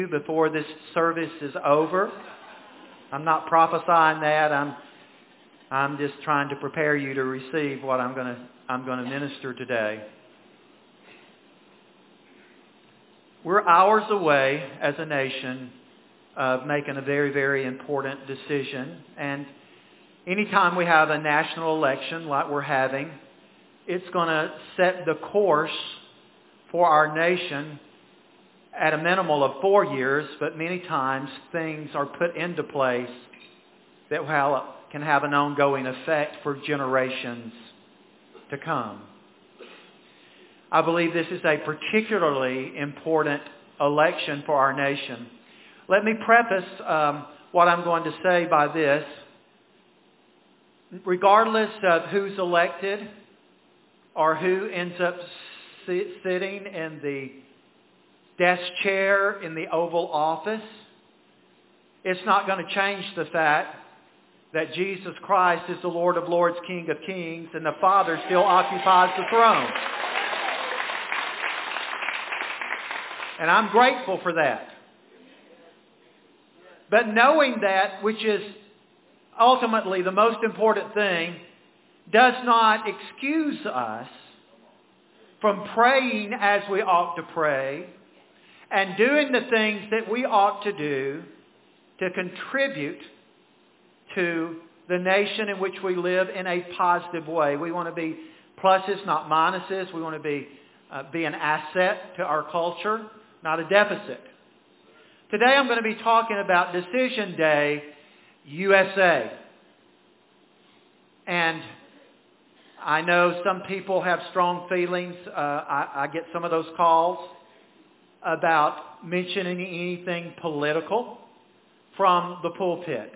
before this service is over. I'm not prophesying that. I'm just trying to prepare you to receive what I'm going to minister today. We're hours away as a nation of making a very, very important decision. And anytime we have a national election like we're having, it's going to set the course for our nation at a minimal of 4 years, but many times things are put into place that can have an ongoing effect for generations to come. I believe this is a particularly important election for our nation. Let me preface what I'm going to say by this. Regardless of who's elected or who ends up sitting in the desk chair in the Oval Office, it's not going to change the fact that Jesus Christ is the Lord of Lords, King of Kings, and the Father still occupies the throne. And I'm grateful for that. But knowing that, which is ultimately the most important thing, does not excuse us from praying as we ought to pray and doing the things that we ought to do to contribute to the nation in which we live in a positive way. We want to be pluses, not minuses. We want to be an asset to our culture, not a deficit. Today I'm going to be talking about Decision Day USA. And I know some people have strong feelings. I get some of those calls about mentioning anything political from the pulpit.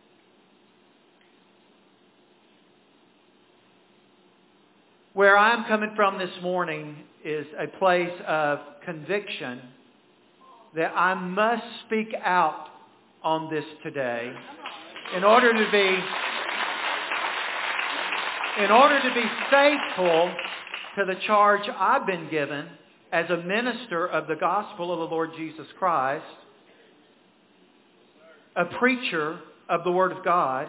Where I'm coming from this morning is a place of conviction that I must speak out on this today in order to be faithful to the charge I've been given as a minister of the gospel of the Lord Jesus Christ, a preacher of the Word of God.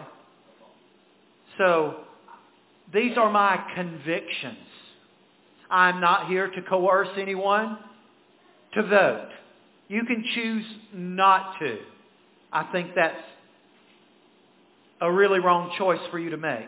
So these are my convictions. I'm not here to coerce anyone to vote. You can choose not to. I think that's a really wrong choice for you to make.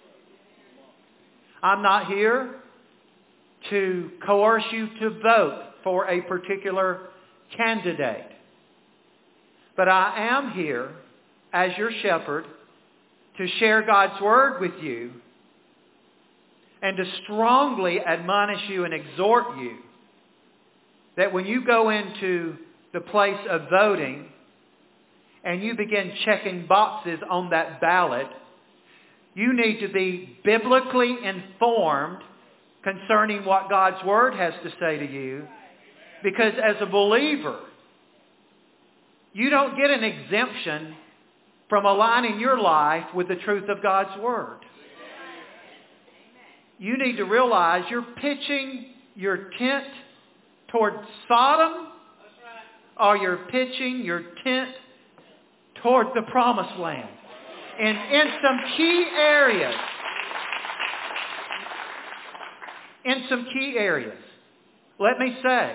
I'm not here to coerce you to vote for a particular candidate. But I am here as your shepherd to share God's Word with you and to strongly admonish you and exhort you that when you go into the place of voting and you begin checking boxes on that ballot, you need to be biblically informed concerning what God's Word has to say to you. Because as a believer, you don't get an exemption from aligning your life with the truth of God's Word. You need to realize you're pitching your tent toward Sodom, or you're pitching your tent toward the promised land. And in some key areas, let me say,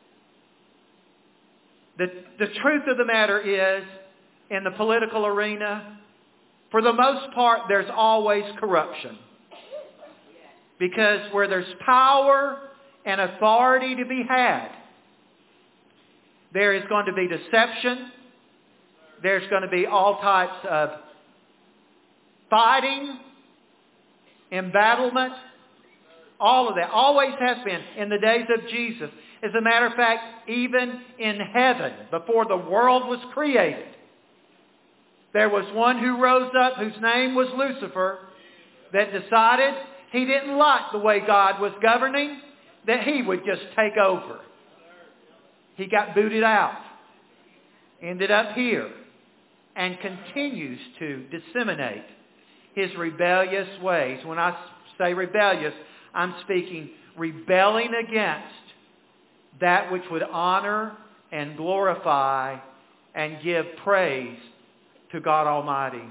the truth of the matter is, in the political arena, for the most part, there's always corruption. Because where there's power and authority to be had, there is going to be deception. There's going to be all types of fighting, embattlement, all of that. Always has been in the days of Jesus. As a matter of fact, even in heaven, before the world was created, there was one who rose up whose name was Lucifer that decided he didn't like the way God was governing, that he would just take over. He got booted out, ended up here, and continues to disseminate his rebellious ways. When I say rebellious, I'm speaking rebelling against that which would honor and glorify and give praise to God Almighty.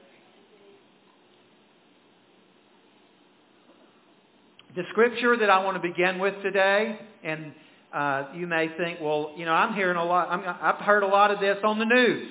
The scripture that I want to begin with today, and you may think, well, I'm hearing a lot. I've heard a lot of this on the news.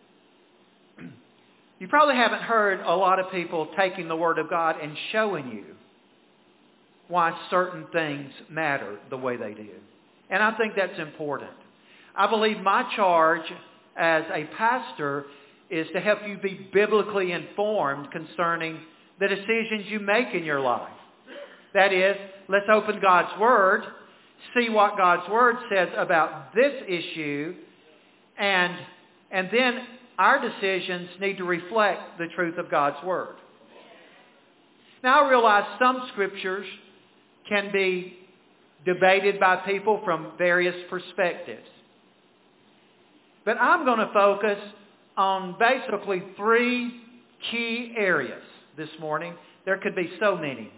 You probably haven't heard a lot of people taking the Word of God and showing you why certain things matter the way they do. And I think that's important. I believe my charge as a pastor is to help you be biblically informed concerning the decisions you make in your life. That is, let's open God's Word, see what God's Word says about this issue, and then our decisions need to reflect the truth of God's Word. Now, I realize some scriptures can be debated by people from various perspectives. But I'm going to focus on basically 3 key areas this morning. There could be so many.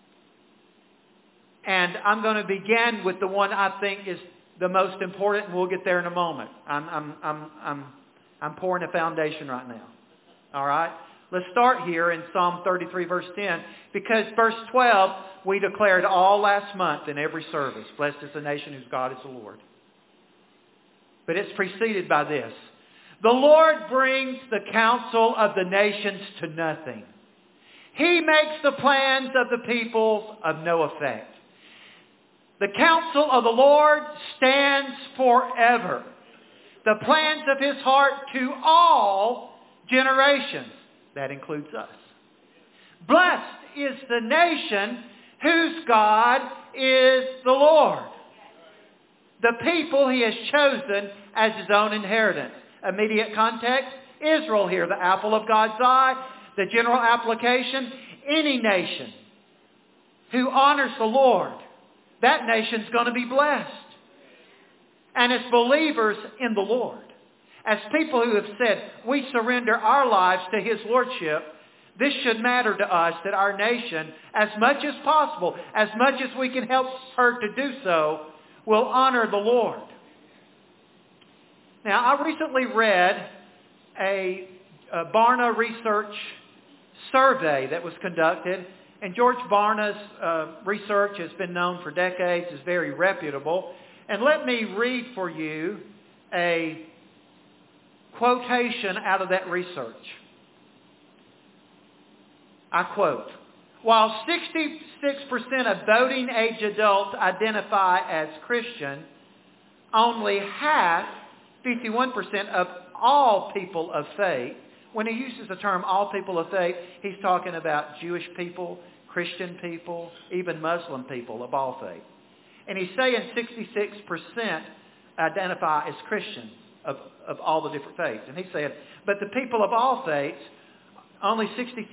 And I'm going to begin with the one I think is the most important, and we'll get there in a moment. I'm pouring a foundation right now. All right? Let's start here in Psalm 33, verse 10, because verse 12, we declared all last month in every service, blessed is the nation whose God is the Lord. But it's preceded by this. The Lord brings the counsel of the nations to nothing. He makes the plans of the peoples of no effect. The counsel of the Lord stands forever. The plans of His heart to all generations. That includes us. Blessed is the nation whose God is the Lord. The people He has chosen as His own inheritance. Immediate context, Israel here, the apple of God's eye. The general application, any nation who honors the Lord, that nation's going to be blessed. And as believers in the Lord, as people who have said, we surrender our lives to His Lordship, this should matter to us that our nation, as much as possible, as much as we can help her to do so, will honor the Lord. Now, I recently read a Barna Research survey that was conducted. And George Barna's research has been known for decades, is very reputable. And let me read for you a quotation out of that research. I quote, while 66% of voting age adults identify as Christian, only half, 51% of all people of faith, when he uses the term all people of faith, he's talking about Jewish people, Christian people, even Muslim people of all faith. And he's saying 66% identify as Christians of all the different faiths. And he's saying, but the people of all faiths, only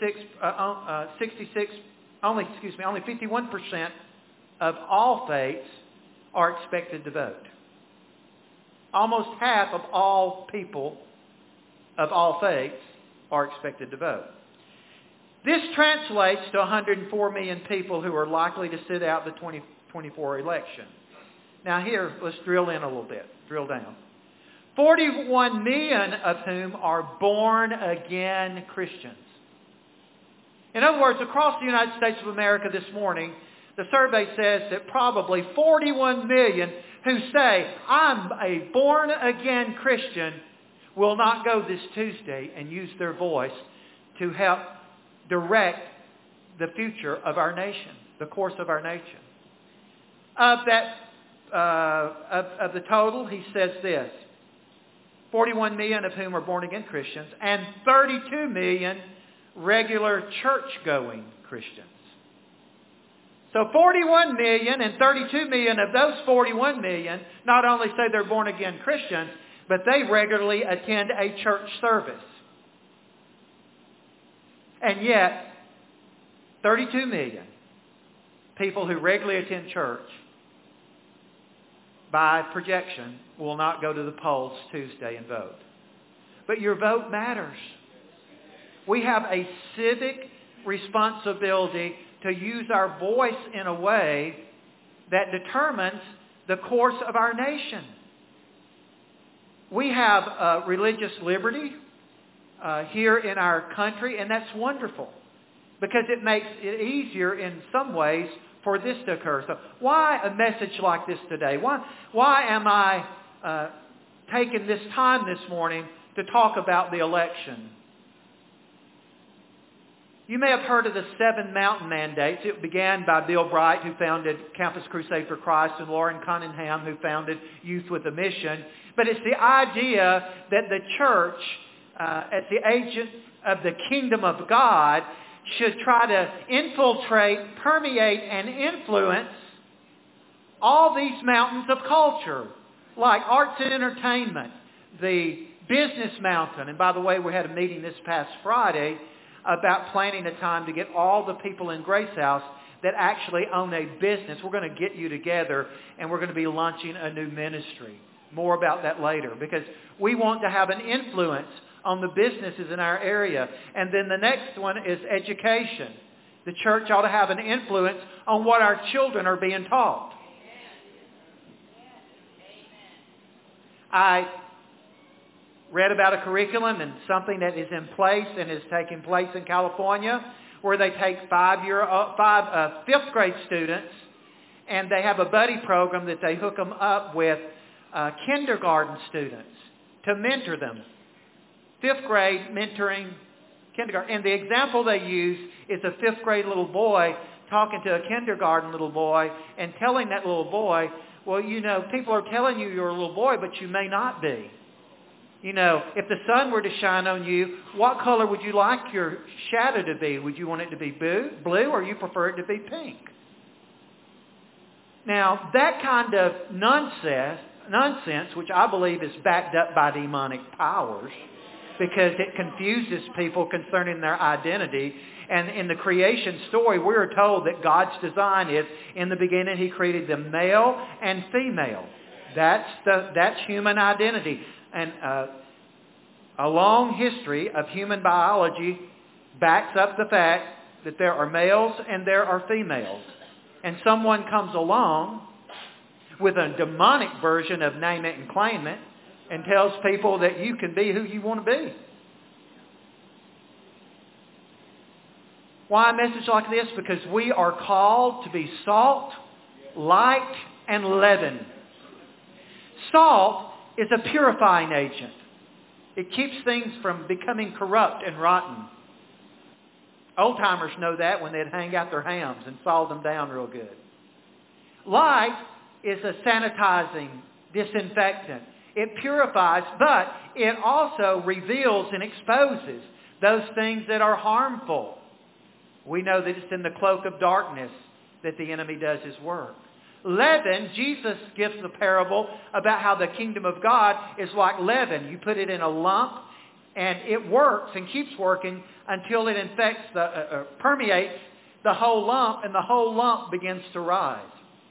51% of all faiths are expected to vote. Almost half of all people of all faiths are expected to vote. This translates to 104 million people who are likely to sit out the 2024 election. Now here, let's drill in a little bit, drill down. 41 million of whom are born-again Christians. In other words, across the United States of America this morning, the survey says that probably 41 million who say, I'm a born-again Christian, will not go this Tuesday and use their voice to help direct the future of our nation, the course of our nation. Of that, of the total, he says this, 41 million of whom are born-again Christians, and 32 million regular church-going Christians. So 41 million and 32 million of those 41 million not only say they're born-again Christians, but they regularly attend a church service. And yet, 32 million people who regularly attend church, by projection, will not go to the polls Tuesday and vote. But your vote matters. We have a civic responsibility to use our voice in a way that determines the course of our nation. we have religious liberty here in our country, and that's wonderful because it makes it easier in some ways for this to occur. So why a message like this today? Why am I taking this time this morning to talk about the election? You may have heard of the 7 Mountain Mandates. It began by Bill Bright, who founded Campus Crusade for Christ, and Lauren Cunningham, who founded Youth with a Mission. But it's the idea that the church, as the agent of the kingdom of God, should try to infiltrate, permeate, and influence all these mountains of culture, like arts and entertainment, the business mountain. And by the way, we had a meeting this past Friday about planning a time to get all the people in Grace House that actually own a business. We're going to get you together, and we're going to be launching a new ministry. More about that later, because we want to have an influence on the businesses in our area. And then the next one is education. The church ought to have an influence on what our children are being taught. I read about a curriculum and something that is in place and is taking place in California, where they take fifth grade students, and they have a buddy program that they hook them up with kindergarten students to mentor them. 5th grade mentoring kindergarten. And the example they use is a 5th grade little boy talking to a kindergarten little boy and telling that little boy, well, you know, people are telling you you're a little boy, but you may not be. You know, if the sun were to shine on you, what color would you like your shadow to be? Would you want it to be blue, or you prefer it to be pink? Now, that kind of nonsense, which I believe is backed up by demonic powers, because it confuses people concerning their identity. And in the creation story, we're told that God's design is, in the beginning, He created them male and female. That's human identity. And a long history of human biology backs up the fact that there are males and there are females. And someone comes along with a demonic version of name it and claim it and tells people that you can be who you want to be. Why a message like this? Because we are called to be salt, light, and leaven. Salt is a purifying agent. It keeps things from becoming corrupt and rotten. Old-timers know that when they'd hang out their hams and salt them down real good. Light is a sanitizing disinfectant. It purifies, but it also reveals and exposes those things that are harmful. We know that it's in the cloak of darkness that the enemy does his work. Leaven, Jesus gives the parable about how the kingdom of God is like leaven. You put it in a lump, and it works and keeps working until it infects, permeates the whole lump, and the whole lump begins to rise.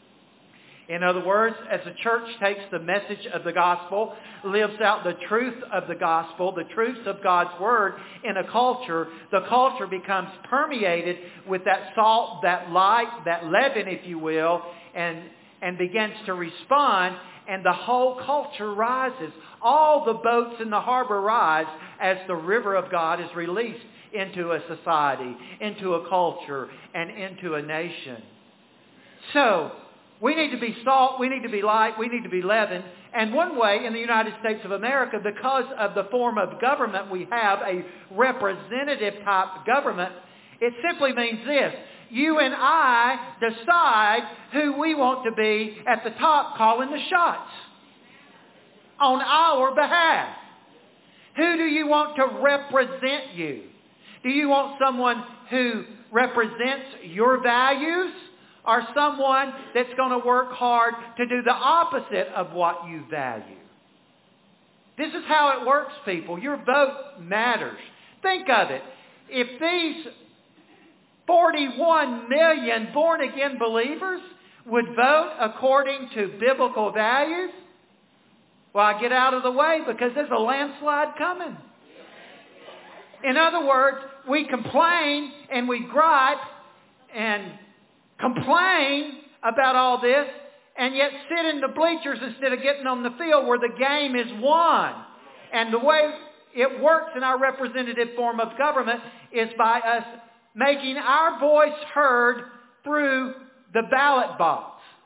In other words, as the church takes the message of the gospel, lives out the truth of the gospel, the truths of God's word in a culture, the culture becomes permeated with that salt, that light, that leaven, if you will, and begins to respond, and the whole culture rises. All the boats in the harbor rise as the river of God is released into a society, into a culture, and into a nation. So, we need to be salt, we need to be light, we need to be leaven. And one way in the United States of America, because of the form of government we have, a representative type government, it simply means this. You and I decide who we want to be at the top calling the shots on our behalf. Who do you want to represent you? Do you want someone who represents your values, or someone that's going to work hard to do the opposite of what you value? This is how it works, people. Your vote matters. Think of it. If these 41 million born-again believers would vote according to biblical values, well, get out of the way because there's a landslide coming. In other words, we complain and we gripe and complain about all this, and yet sit in the bleachers instead of getting on the field where the game is won. And the way it works in our representative form of government is by us making our voice heard through the ballot box.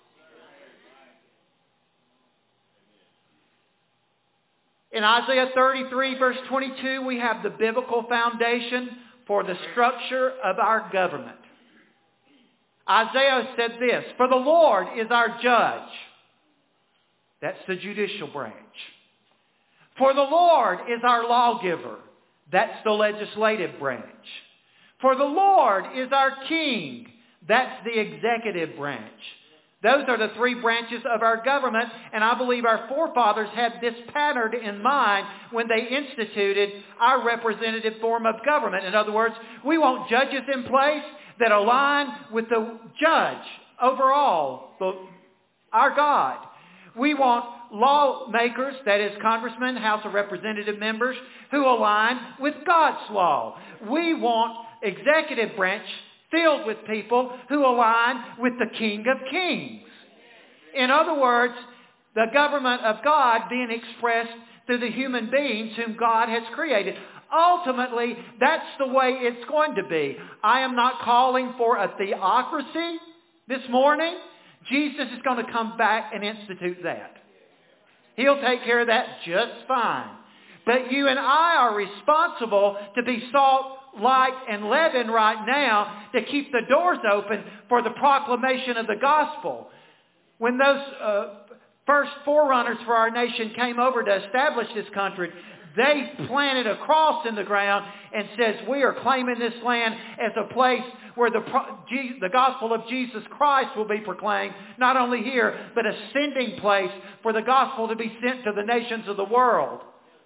In Isaiah 33 verse 22, we have the biblical foundation for the structure of our government. Isaiah said this, "For the Lord is our judge." That's the judicial branch. "For the Lord is our lawgiver." That's the legislative branch. "For the Lord is our king." That's the executive branch. Those are the three branches of our government, and I believe our forefathers had this pattern in mind when they instituted our representative form of government. In other words, we want judges in place that align with the judge overall, our God. We want lawmakers, that is congressmen, House of Representative members, who align with God's law. We want executive branch filled with people who align with the King of Kings. In other words, the government of God being expressed through the human beings whom God has created. Ultimately, that's the way it's going to be. I am not calling for a theocracy this morning. Jesus is going to come back and institute that. He'll take care of that just fine. But you and I are responsible to be salt, light, and leaven right now to keep the doors open for the proclamation of the gospel. When those first forerunners for our nation came over to establish this country, they planted a cross in the ground and says, "We are claiming this land as a place where the gospel of Jesus Christ will be proclaimed, not only here, but a sending place for the gospel to be sent to the nations of the world."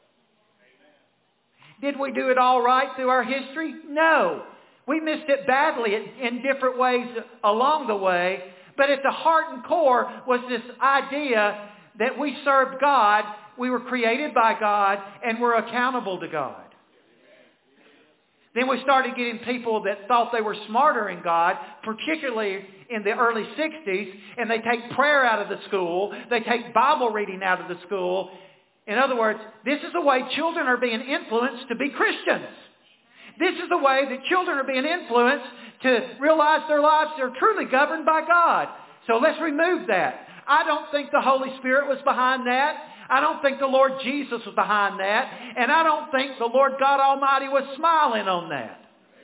Did we do it all right through our history? No. We missed it badly in different ways along the way. But at the heart and core was this idea that we served God, we were created by God, and we're accountable to God. Then we started getting people that thought they were smarter in God, particularly in the early 60s, and they take prayer out of the school, they take Bible reading out of the school. In other words, this is the way children are being influenced to be Christians. This is the way that children are being influenced to realize their lives are truly governed by God. So let's remove that. I don't think the Holy Spirit was behind that. I don't think the Lord Jesus was behind that. And I don't think the Lord God Almighty was smiling on that.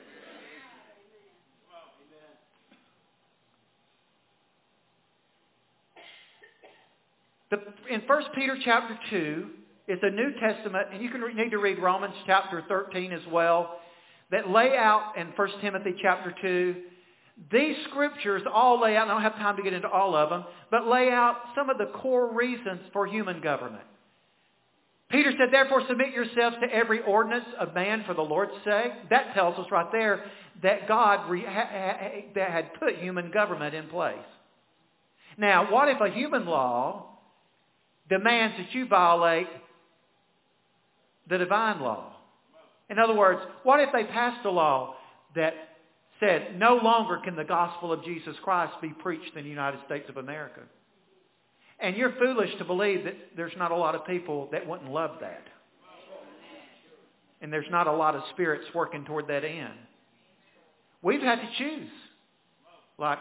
In 1 Peter chapter 2 is a New Testament, and you need to read Romans chapter 13 as well, that lay out in 1 Timothy chapter 2. These scriptures all lay out, and I don't have time to get into all of them, but lay out some of the core reasons for human government. Peter said, "Therefore submit yourselves to every ordinance of man for the Lord's sake." That tells us right there that God that had put human government in place. Now, what if a human law demands that you violate the divine law? In other words, what if they passed a law that said no longer can the gospel of Jesus Christ be preached in the United States of America? And you're foolish to believe that there's not a lot of people that wouldn't love that. And there's not a lot of spirits working toward that end. We've had to choose. Like,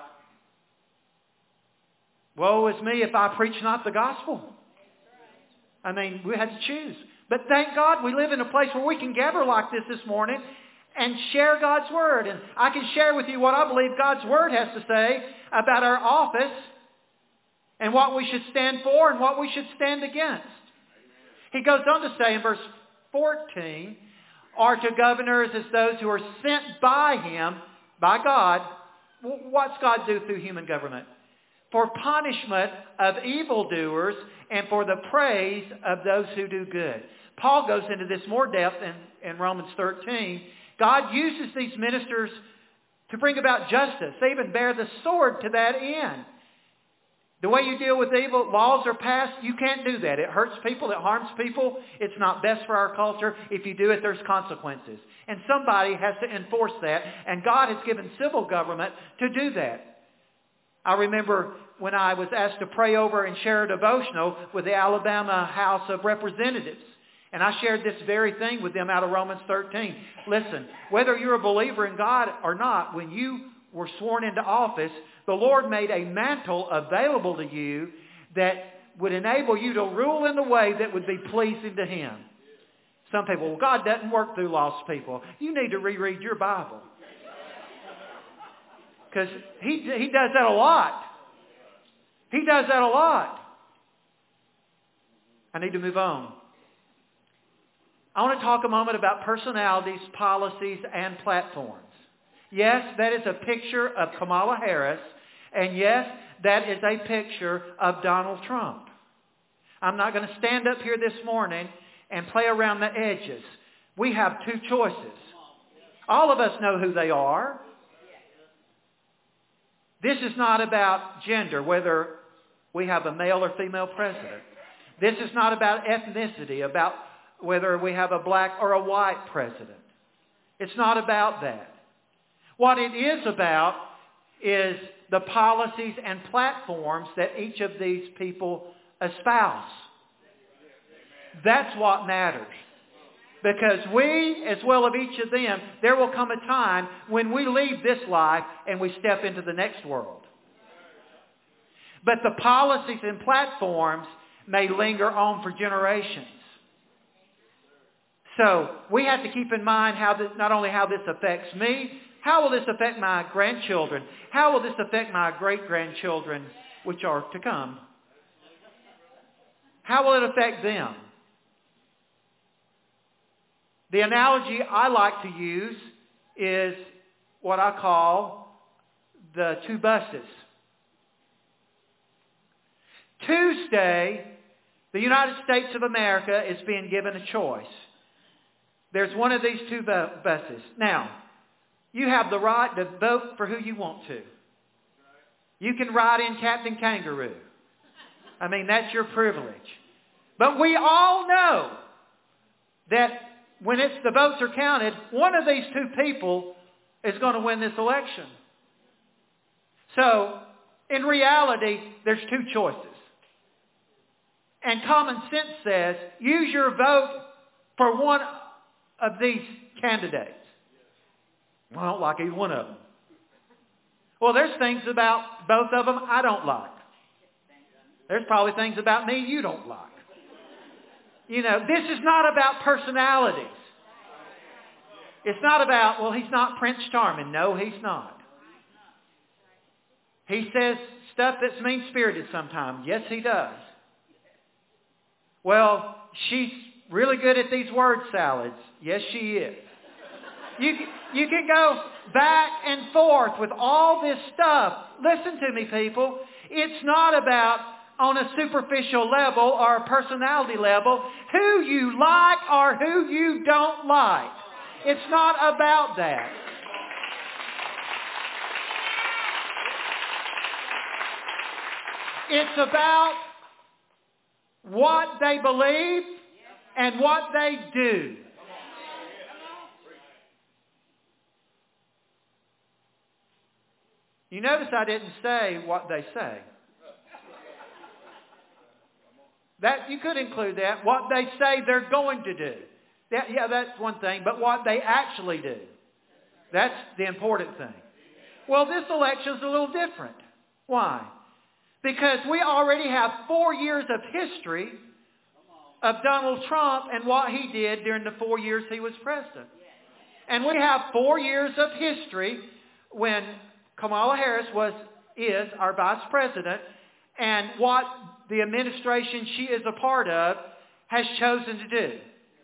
woe is me if I preach not the gospel. I mean, we had to choose. But thank God we live in a place where we can gather like this morning and share God's Word. And I can share with you what I believe God's Word has to say about our office and what we should stand for and what we should stand against. He goes on to say in verse 14, "Are to governors as those who are sent by Him," by God. What's God do through human government? "For punishment of evildoers and for the praise of those who do good." Paul goes into this more depth in Romans 13. God uses these ministers to bring about justice. They even bear the sword to that end. The way you deal with evil, laws are passed, you can't do that. It hurts people, it harms people. It's not best for our culture. If you do it, there's consequences. And somebody has to enforce that. And God has given civil government to do that. I remember when I was asked to pray over and share a devotional with the Alabama House of Representatives. And I shared this very thing with them out of Romans 13. Listen, whether you're a believer in God or not, when you were sworn into office, the Lord made a mantle available to you that would enable you to rule in the way that would be pleasing to Him. Some people, well, God doesn't work through lost people. You need to reread your Bible. Because he does that a lot. He does that a lot. I need to move on. I want to talk a moment about personalities, policies, and platforms. Yes, that is a picture of Kamala Harris. And yes, that is a picture of Donald Trump. I'm not going to stand up here this morning and play around the edges. We have two choices. All of us know who they are. This is not about gender, whether we have a male or female president. This is not about ethnicity, about whether we have a black or a white president. It's not about that. What it is about is the policies and platforms that each of these people espouse. That's what matters. Because we, as well as each of them, there will come a time when we leave this life and we step into the next world. But the policies and platforms may linger on for generations. So we have to keep in mind not only how this affects me, how will this affect my grandchildren? How will this affect my great-grandchildren, which are to come? How will it affect them? The analogy I like to use is what I call the two buses. Tuesday, the United States of America is being given a choice. There's one of these two buses. Now, you have the right to vote for who you want to. You can ride in Captain Kangaroo. I mean, that's your privilege. But we all know that when the votes are counted, one of these two people is going to win this election. So, in reality, there's two choices. And common sense says, use your vote for one of these candidates. Well, I don't like either one of them. Well, there's things about both of them I don't like. There's probably things about me you don't like. You know, this is not about personalities. It's not about, well, he's not Prince Charming. No, he's not. He says stuff that's mean-spirited sometimes. Yes, he does. Well, she's really good at these word salads. Yes, she is. You can go back and forth with all this stuff. Listen to me, people. It's not about on a superficial level or a personality level who you like or who you don't like. It's not about that. It's about what they believe and what they do. You notice I didn't say what they say. That you could include that. What they say they're going to do. That's one thing. But what they actually do. That's the important thing. Well, this election is a little different. Why? Because we already have 4 years of history of Donald Trump and what he did during the 4 years he was president. And we have 4 years of history when Kamala Harris is our vice president, and what the administration she is a part of has chosen to do.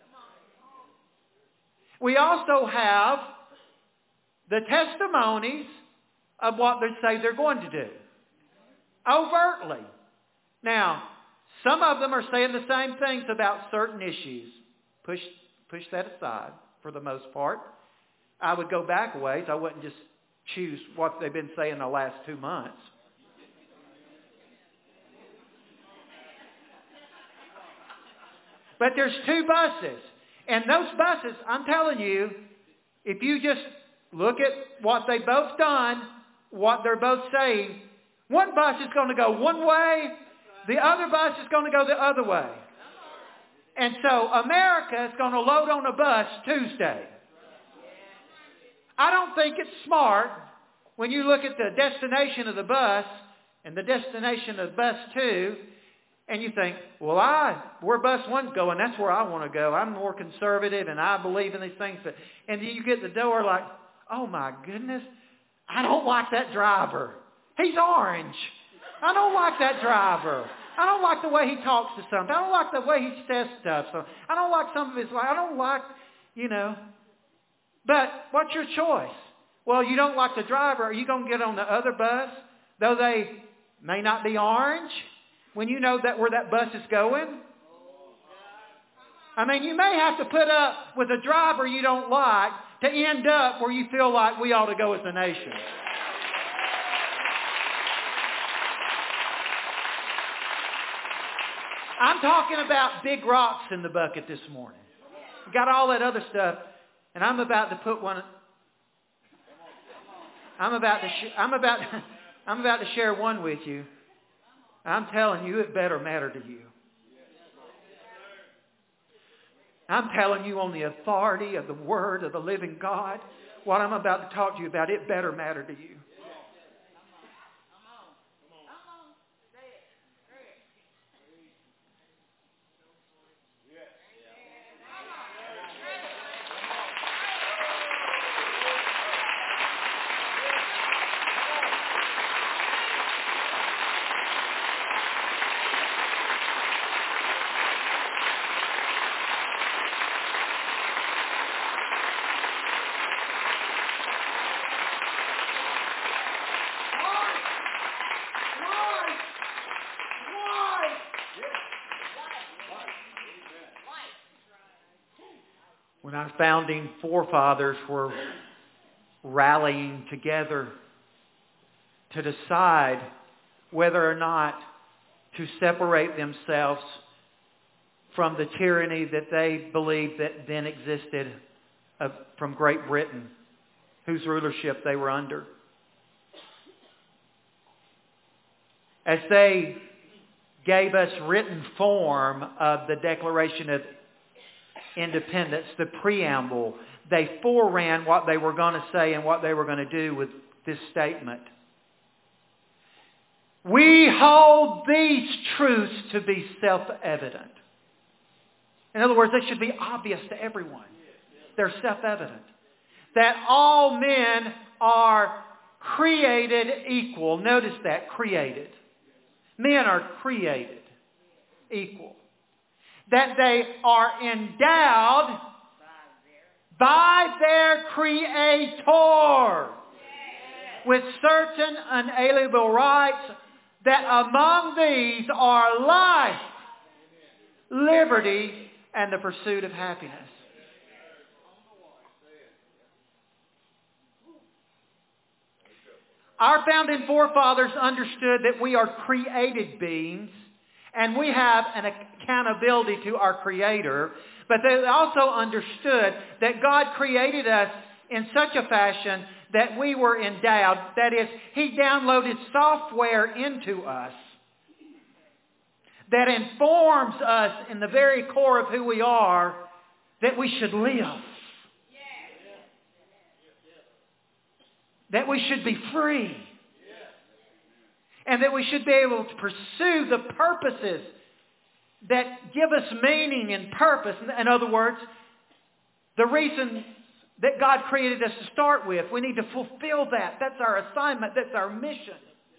We also have the testimonies of what they say they're going to do. Overtly. Now, some of them are saying the same things about certain issues. Push that aside for the most part. I would go back a ways. I wouldn't just choose what they've been saying the last 2 months. But there's two buses. And those buses, I'm telling you, if you just look at what they've both done, what they're both saying, One bus is going to go one way. The other bus is going to go the other way. And so America is going to load on a bus Tuesday. I don't think it's smart when you look at the destination of the bus and the destination of bus 2, and you think, well, where bus 1's going, that's where I want to go. I'm more conservative and I believe in these things. And then you get the door like, oh my goodness, I don't like that driver. He's orange. I don't like that driver. I don't like the way he talks to something. I don't like the way he says stuff. So I don't like some of his life. I don't like, But what's your choice? Well, you don't like the driver. Are you going to get on the other bus, though they may not be orange, when you know that where that bus is going? I mean, you may have to put up with a driver you don't like to end up where you feel like we ought to go as a nation. I'm talking about big rocks in the bucket this morning. We got all that other stuff, and I'm about to put one. I'm about to share one with you. I'm telling you, it better matter to you. I'm telling you on the authority of the Word of the living God, what I'm about to talk to you about, it better matter to you. When our founding forefathers were rallying together to decide whether or not to separate themselves from the tyranny that they believed that then existed from Great Britain, whose rulership they were under. As they gave us written form of the Declaration of Independence, the preamble, they foreran what they were going to say and what they were going to do with this statement. We hold these truths to be self-evident. In other words, they should be obvious to everyone. They're self-evident. That all men are created equal. Notice that, created. Men are created equal. That they are endowed by their Creator with certain unalienable rights, that among these are life, liberty, and the pursuit of happiness. Our founding forefathers understood that we are created beings and we have an accountability to our Creator, but they also understood that God created us in such a fashion that we were endowed. That is, He downloaded software into us that informs us in the very core of who we are that we should live. That we should be free. And that we should be able to pursue the purposes that give us meaning and purpose. In other words, the reason that God created us to start with, we need to fulfill that. That's our assignment. That's our mission.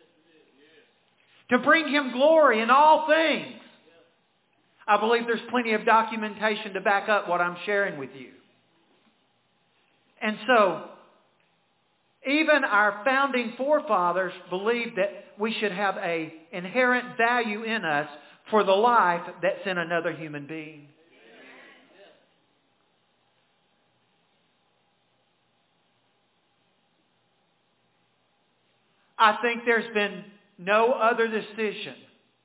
To bring Him glory in all things. I believe there's plenty of documentation to back up what I'm sharing with you. And so, even our founding forefathers believed that we should have an inherent value in us for the life that's in another human being. I think there's been no other decision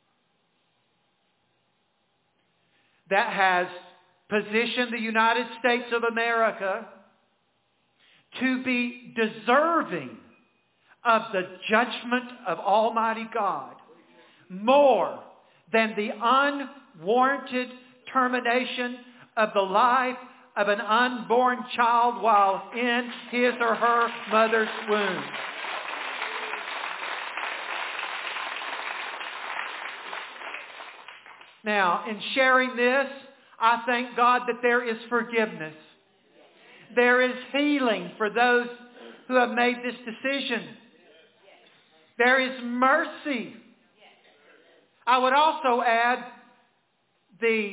that has positioned the United States of America to be deserving of the judgment of Almighty God more than the unwarranted termination of the life of an unborn child while in his or her mother's womb. Now, in sharing this, I thank God that there is forgiveness. There is healing for those who have made this decision. There is mercy. I would also add the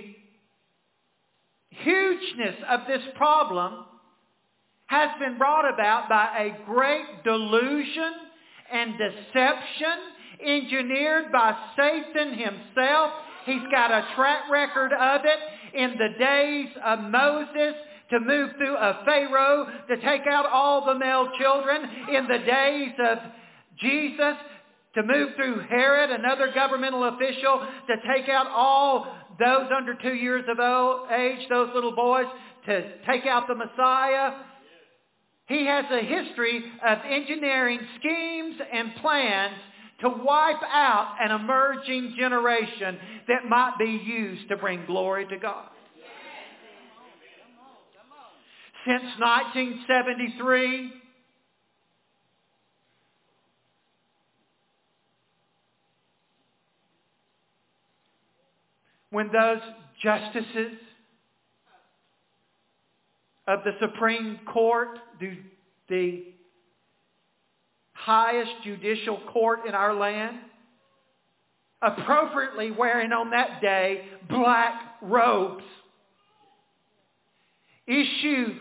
hugeness of this problem has been brought about by a great delusion and deception engineered by Satan himself. He's got a track record of it in the days of Moses to move through a Pharaoh to take out all the male children. In the days of Jesus to move through Herod, another governmental official, to take out all those under 2 years of age, those little boys, to take out the Messiah. He has a history of engineering schemes and plans to wipe out an emerging generation that might be used to bring glory to God. Since 1973, when those justices of the Supreme Court, the highest judicial court in our land, appropriately wearing on that day black robes, issued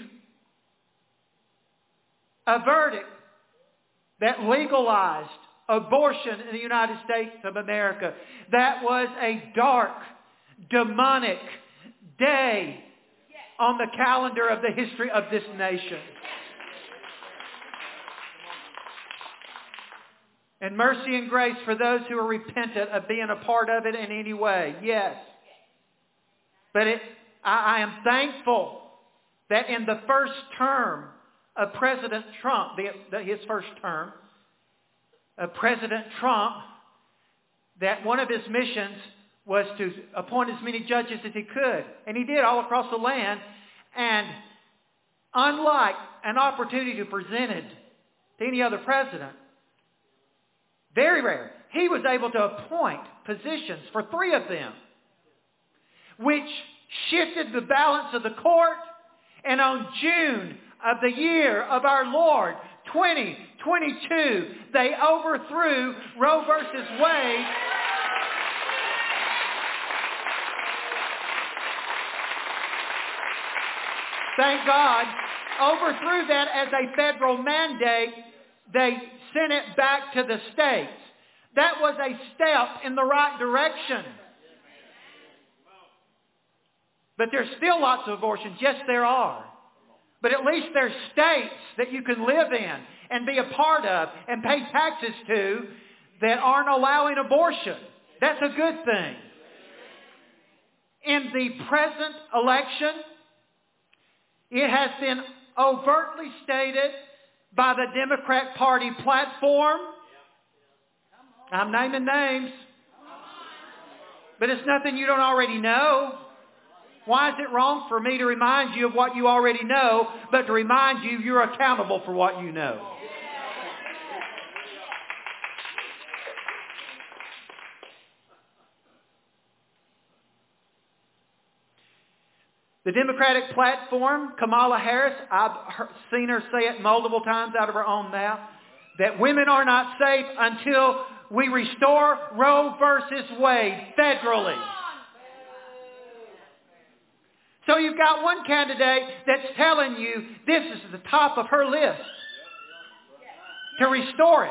a verdict that legalized abortion in the United States of America. That was a dark, demonic day on the calendar of the history of this nation. And mercy and grace for those who are repentant of being a part of it in any way. Yes. But I am thankful that in the first term of President Trump, his first term of President Trump, that one of his missions was to appoint as many judges as he could. And he did all across the land. And unlike an opportunity presented to any other president, very rare, he was able to appoint positions for 3 of them, which shifted the balance of the court. And on June of the year of our Lord, 2022, they overthrew Roe versus Wade. Thank God, overthrew that as a federal mandate. They sent it back to the states. That was a step in the right direction. But there's still lots of abortions. Yes, there are. But at least there's states that you can live in and be a part of and pay taxes to that aren't allowing abortion. That's a good thing. In the present election, it has been overtly stated by the Democrat Party platform. I'm naming names. But it's nothing you don't already know. Why is it wrong for me to remind you of what you already know, but to remind you you're accountable for what you know? The Democratic platform, Kamala Harris, I've seen her say it multiple times out of her own mouth, that women are not safe until we restore Roe versus Wade federally. So you've got one candidate that's telling you this is the top of her list to restore it.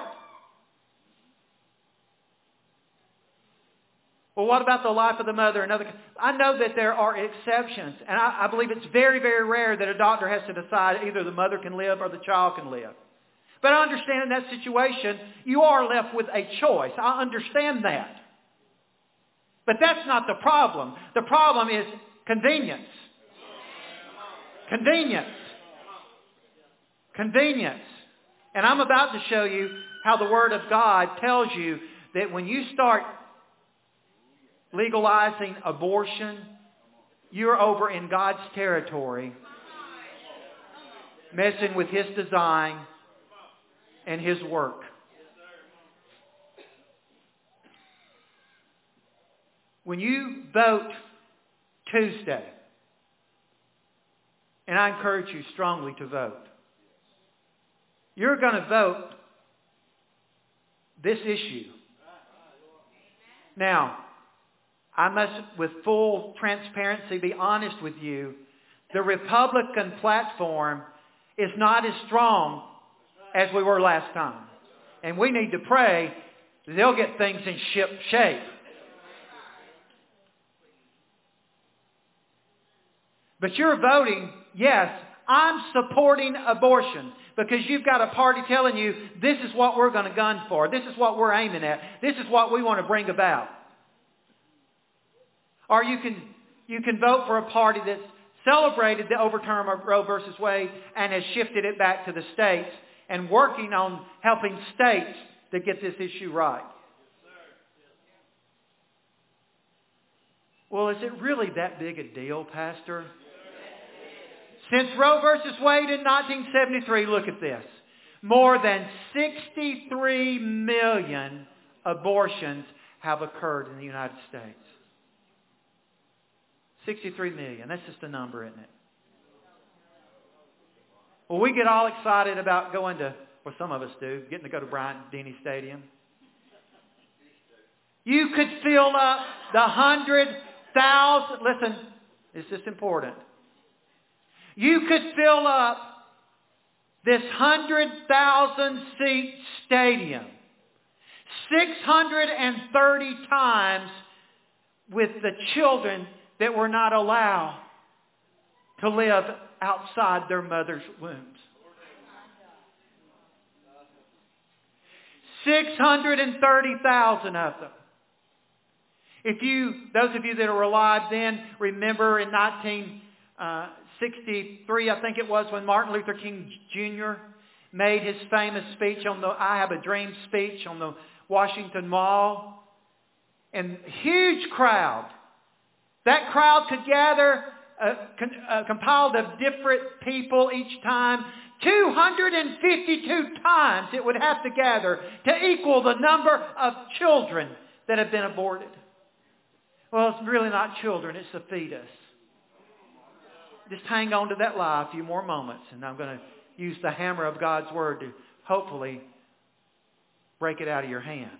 Well, what about the life of the mother? I know that there are exceptions, and I believe it's very, very rare that a doctor has to decide either the mother can live or the child can live. But I understand in that situation, you are left with a choice. I understand that. But that's not the problem. The problem is convenience. Convenience. Convenience. And I'm about to show you how the Word of God tells you that when you start legalizing abortion, you're over in God's territory, messing with His design and His work. When you vote Tuesday, and I encourage you strongly to vote, you're going to vote this issue. Now, I must, with full transparency, be honest with you. The Republican platform is not as strong as we were last time. And we need to pray that they'll get things in shape. But you're voting, yes, I'm supporting abortion, because you've got a party telling you this is what we're going to gun for. This is what we're aiming at. This is what we want to bring about. Or you can vote for a party that's celebrated the overturn of Roe versus Wade and has shifted it back to the states and working on helping states to get this issue right. Well, is it really that big a deal, Pastor? Since Roe versus Wade in 1973, look at this. More than 63 million abortions have occurred in the United States. 63 million. That's just a number, isn't it? Well, we get all excited about going to, well, some of us do, getting to go to Bryant-Denny Stadium. You could fill up the 100,000, listen, this is important. You could fill up this 100,000 seat stadium 630 times with the children that were not allowed to live outside their mother's wombs. 630,000 of them. Those of you that are alive then, remember in 1963, I think it was, when Martin Luther King Jr. made his famous speech on the I Have a Dream speech on the Washington Mall. And huge crowd. That crowd could gather, compiled of different people each time. 252 times it would have to gather to equal the number of children that have been aborted. Well, it's really not children, it's a fetus. Just hang on to that lie a few more moments, and I'm going to use the hammer of God's Word to hopefully break it out of your hand.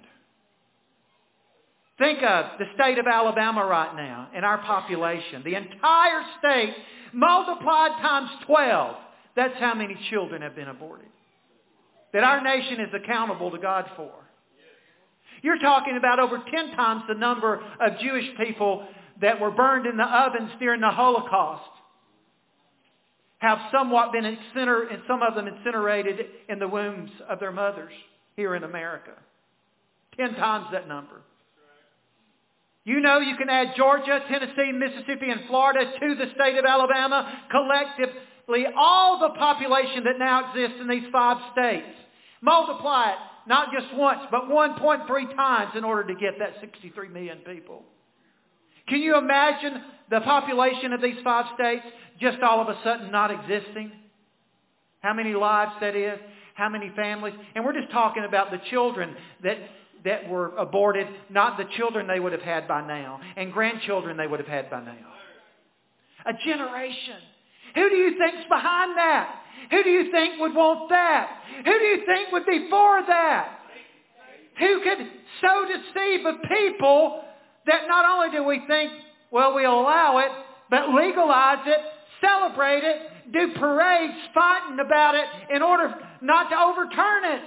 Think of the state of Alabama right now and our population. The entire state multiplied times 12. That's how many children have been aborted. That our nation is accountable to God for. You're talking about over 10 times the number of Jewish people that were burned in the ovens during the Holocaust have somewhat been incinerated, and some of them incinerated in the wombs of their mothers here in America. 10 times that number. You know you can add Georgia, Tennessee, Mississippi, and Florida to the state of Alabama. Collectively, all the population that now exists in these 5 states. Multiply it, not just once, but 1.3 times in order to get that 63 million people. Can you imagine the population of these 5 states just all of a sudden not existing? How many lives that is? How many families? And we're just talking about the children that were aborted, not the children they would have had by now, and grandchildren they would have had by now. A generation. Who do you think's behind that? Who do you think would want that? Who do you think would be for that? Who could so deceive a people that not only do we think, well, we'll allow it, but legalize it, celebrate it, do parades fighting about it in order not to overturn it?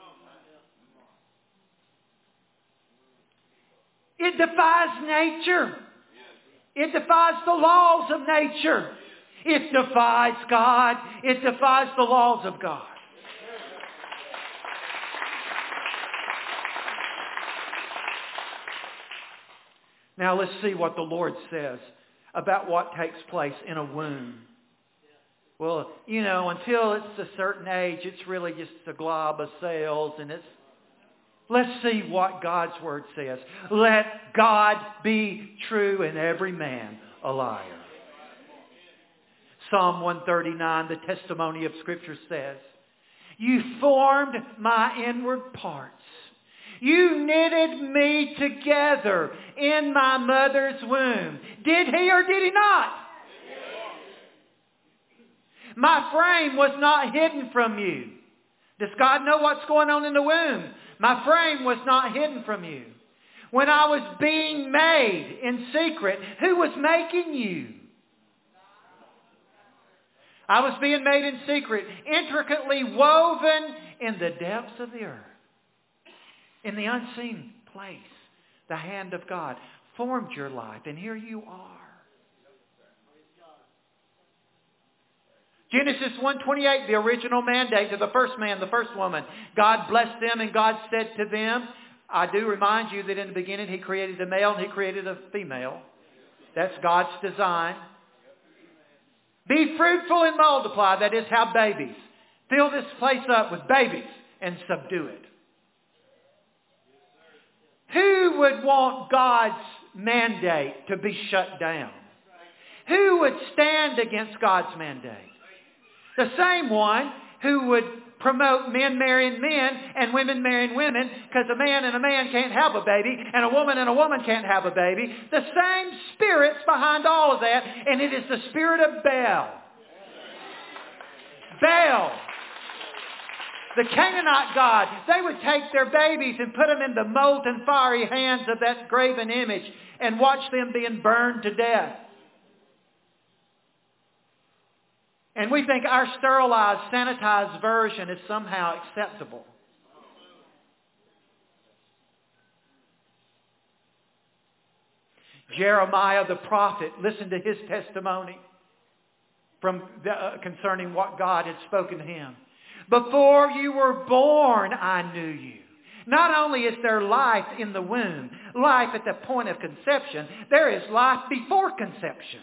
It defies nature. It defies the laws of nature. It defies God. It defies the laws of God. Now let's see what the Lord says about what takes place in a womb. Well, until it's a certain age, it's really just a glob of cells, and it's Let's see what God's Word says. Let God be true and every man a liar. Psalm 139, the testimony of Scripture says, You formed my inward parts. You knitted me together in my mother's womb. Did He or did He not? My frame was not hidden from you. Does God know what's going on in the womb? My frame was not hidden from you. When I was being made in secret, who was making you? I was being made in secret, intricately woven in the depths of the earth. In the unseen place, the hand of God formed your life, and here you are. Genesis 1:28, the original mandate to the first man, the first woman. God blessed them and God said to them, I do remind you that in the beginning He created a male and He created a female. That's God's design. Be fruitful and multiply, that is, have babies. Fill this place up with babies and subdue it. Who would want God's mandate to be shut down? Who would stand against God's mandate? The same one who would promote men marrying men and women marrying women, because a man and a man can't have a baby and a woman can't have a baby. The same spirit's behind all of that, and it is the spirit of Baal. Baal, the Canaanite god. They would take their babies and put them in the molten fiery hands of that graven image and watch them being burned to death. And we think our sterilized, sanitized version is somehow acceptable. Jeremiah the prophet, listen to his testimony concerning what God had spoken to him. Before you were born, I knew you. Not only is there life in the womb, life at the point of conception, there is life before conception.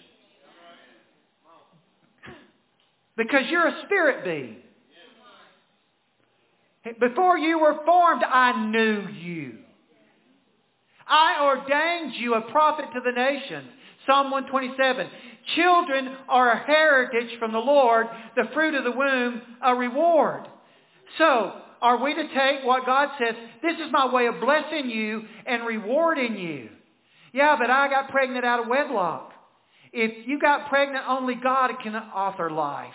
Because you're a spirit being. Before you were formed, I knew you. I ordained you a prophet to the nations. Psalm 127. Children are a heritage from the Lord, the fruit of the womb, a reward. So, are we to take what God says, this is my way of blessing you and rewarding you? Yeah, but I got pregnant out of wedlock. If you got pregnant, only God can author life.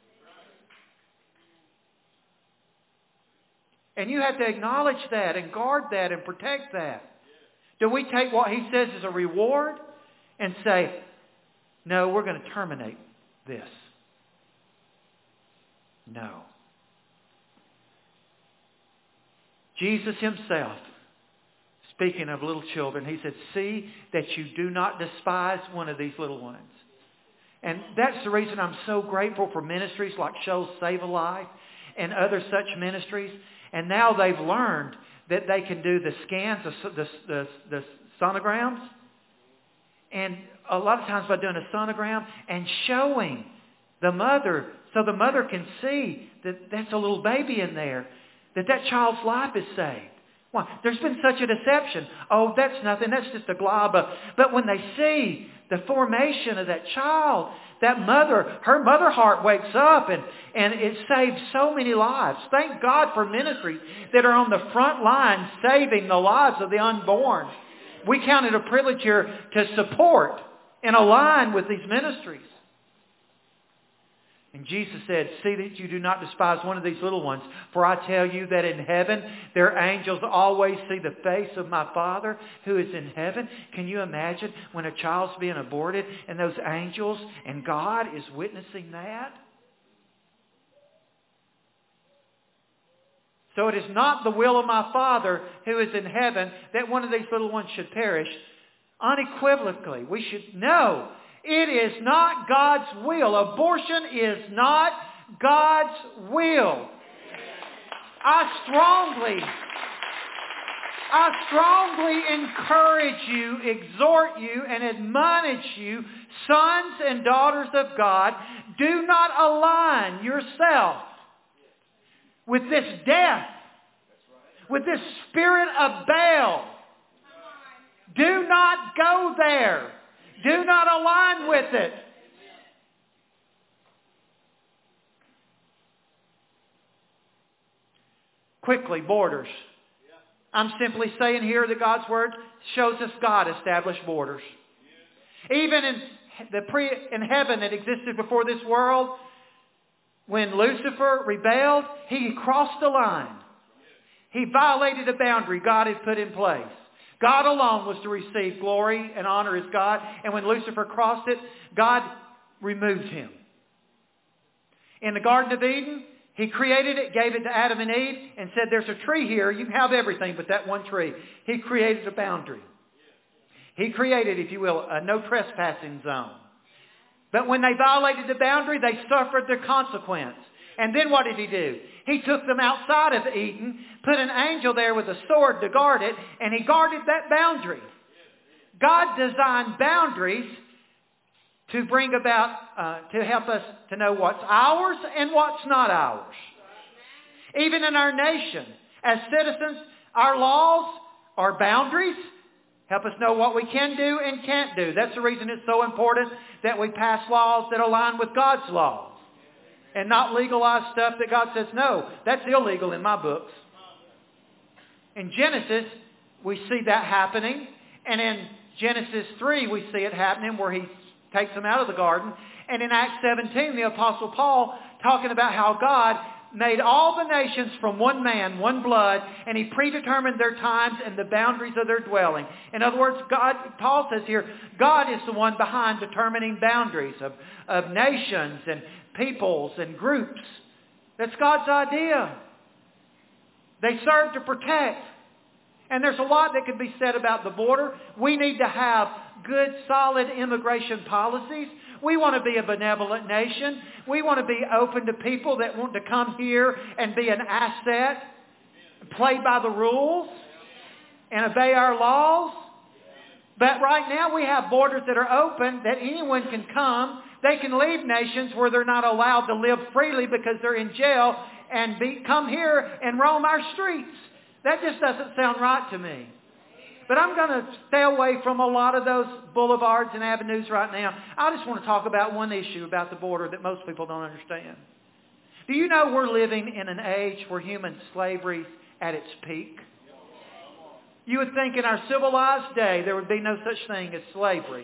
And you have to acknowledge that and guard that and protect that. Do we take what He says as a reward and say, no, we're going to terminate this? No. Jesus Himself, speaking of little children, He said, see that you do not despise one of these little ones. And that's the reason I'm so grateful for ministries like Shoals Save a Life and other such ministries. And now they've learned that they can do the scans, the sonograms. And a lot of times by doing a sonogram and showing the mother, so the mother can see that that's a little baby in there, that child's life is saved. Why? There's been such a deception. Oh, that's nothing. That's just a glob. But when they see the formation of that child, that mother, her mother heart wakes up and it saves so many lives. Thank God for ministries that are on the front line saving the lives of the unborn. We count it a privilege here to support and align with these ministries. And Jesus said, see that you do not despise one of these little ones. For I tell you that in heaven, their angels always see the face of my Father who is in heaven. Can you imagine when a child's being aborted and those angels and God is witnessing that? So it is not the will of my Father who is in heaven that one of these little ones should perish. Unequivocally, we should know it is not God's will. Abortion is not God's will. I strongly encourage you, exhort you, and admonish you, sons and daughters of God, do not align yourself with this death, with this spirit of Baal. Do not go there. Do not align with it. Quickly, borders. I'm simply saying here that God's Word shows us God established borders. Even in heaven that existed before this world, when Lucifer rebelled, he crossed a line. He violated a boundary God had put in place. God alone was to receive glory and honor as God. And when Lucifer crossed it, God removed him. In the Garden of Eden, He created it, gave it to Adam and Eve, and said, there's a tree here. You can have everything but that one tree. He created a boundary. He created, if you will, a no trespassing zone. But when they violated the boundary, they suffered the consequence. And then what did He do? He took them outside of Eden, put an angel there with a sword to guard it, and He guarded that boundary. God designed boundaries to bring about, to help us to know what's ours and what's not ours. Even in our nation, as citizens, our laws are boundaries. Help us know what we can do and can't do. That's the reason it's so important that we pass laws that align with God's laws. And not legalize stuff that God says, no, that's illegal in my books. In Genesis, we see that happening. And in Genesis 3, we see it happening where He takes them out of the garden. And in Acts 17, the Apostle Paul talking about how God made all the nations from one man, one blood, and He predetermined their times and the boundaries of their dwelling. In other words, Paul says here, God is the one behind determining boundaries of nations and peoples and groups. That's God's idea. They serve to protect. And there's a lot that can be said about the border. We need to have good, solid immigration policies. We want to be a benevolent nation. We want to be open to people that want to come here and be an asset, play by the rules, and obey our laws. But right now we have borders that are open that anyone can come. They can leave nations where they're not allowed to live freely because they're in jail and come here and roam our streets. That just doesn't sound right to me. But I'm going to stay away from a lot of those boulevards and avenues right now. I just want to talk about one issue about the border that most people don't understand. Do you know we're living in an age where human slavery is at its peak? You would think in our civilized day there would be no such thing as slavery.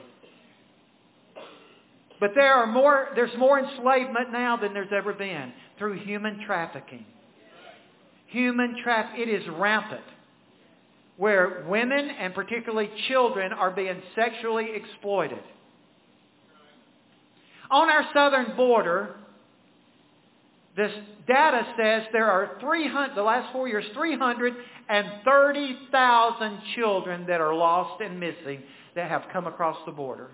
But there's more enslavement now than there's ever been through human trafficking. It is rampant, where women and particularly children are being sexually exploited. On our southern border, this data says there are the last 4 years, 330,000 children that are lost and missing that have come across the border.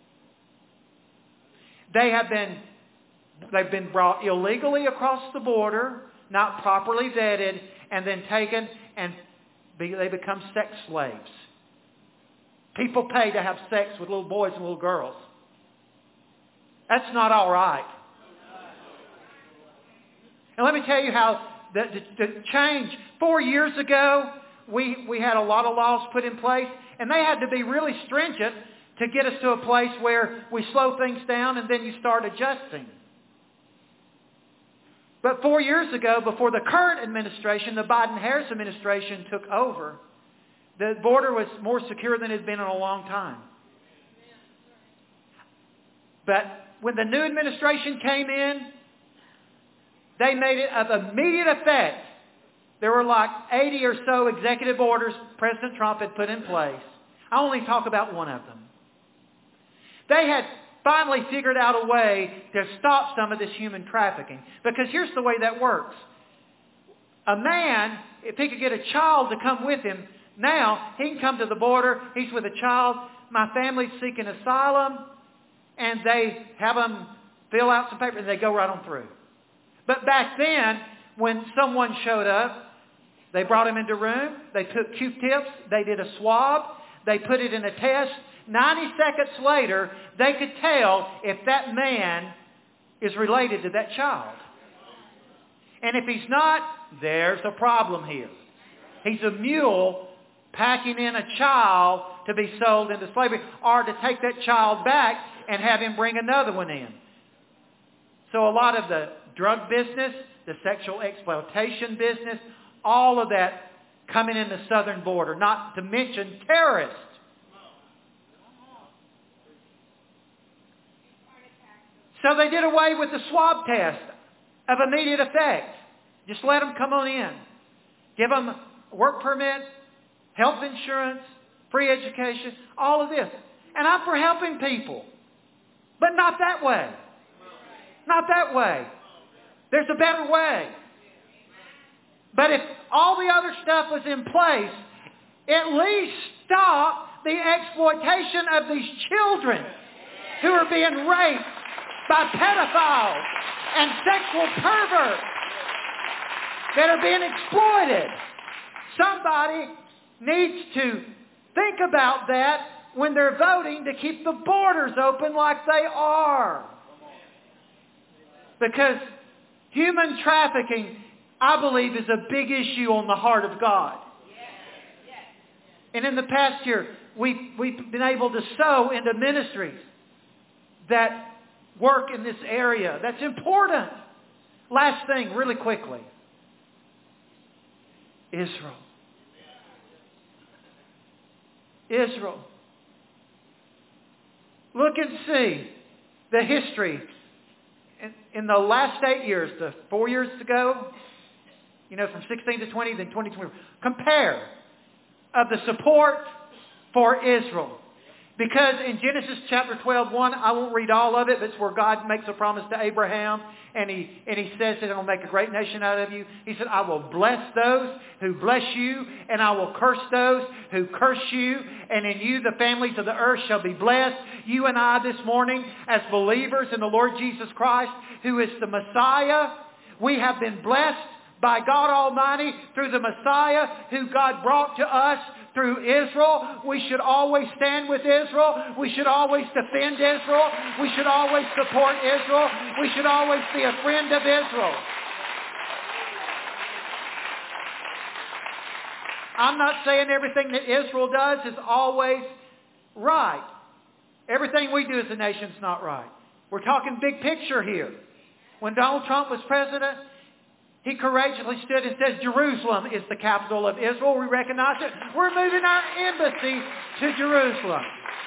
They've been brought illegally across the border, not properly vetted, and then taken and they become sex slaves. People pay to have sex with little boys and little girls. That's not all right. And let me tell you how the change. 4 years ago, we had a lot of laws put in place, and they had to be really stringent to get us to a place where we slow things down and then you start adjusting. But 4 years ago, before the current administration, the Biden-Harris administration took over, the border was more secure than it had been in a long time. But when the new administration came in, they made it of immediate effect. There were like 80 or so executive orders President Trump had put in place. I only talk about one of them. They had finally figured out a way to stop some of this human trafficking. Because here's the way that works. A man, if he could get a child to come with him, now he can come to the border, he's with a child, my family's seeking asylum, and they have them fill out some paper and they go right on through. But back then, when someone showed up, they brought him into a room, they took Q-tips, they did a swab, they put it in a test. 90 seconds later, they could tell if that man is related to that child. And if he's not, there's a problem here. He's a mule packing in a child to be sold into slavery, or to take that child back and have him bring another one in. So a lot of the drug business, the sexual exploitation business, all of that coming in the southern border, not to mention terrorists. So they did away with the swab test of immediate effect. Just let them come on in. Give them a work permit, health insurance, free education, all of this. And I'm for helping people. But not that way. Not that way. There's a better way. But if all the other stuff was in place, at least stop the exploitation of these children who are being raped by pedophiles and sexual perverts that are being exploited. Somebody needs to think about that when they're voting to keep the borders open like they are. Because human trafficking, I believe, is a big issue on the heart of God. And in the past year, we've been able to sow into ministries that work in this area. That's important. Last thing, really quickly. Israel. Israel. Look and see the history. In the last 8 years, the 4 years ago, from 16 to 20, then 20 to 20. Compare of the support for Israel. Because in Genesis chapter 12:1, I won't read all of it, but it's where God makes a promise to Abraham, and he says that I'll make a great nation out of you. He said, I will bless those who bless you, and I will curse those who curse you, and in you the families of the earth shall be blessed. You and I this morning, as believers in the Lord Jesus Christ, who is the Messiah, we have been blessed by God Almighty through the Messiah who God brought to us through Israel. We should always stand with Israel. We should always defend Israel. We should always support Israel. We should always be a friend of Israel. I'm not saying everything that Israel does is always right. Everything we do as a nation is not right. We're talking big picture here. When Donald Trump was president, he courageously stood and said, Jerusalem is the capital of Israel. We recognize it. We're moving our embassy to Jerusalem.